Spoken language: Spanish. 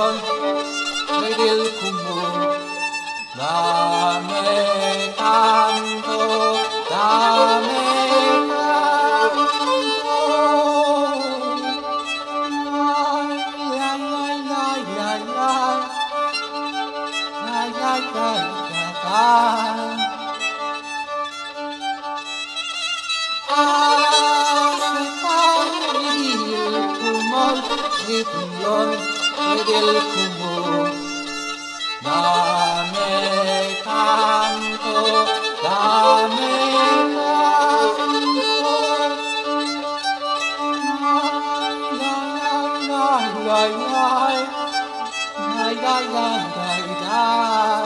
rumblón del cumo. Dame canto, dame canto. La la la la la, la la la la la. Hace salir el pulmón del cumo. Dame canto, dame canto. La la la la la la la la la.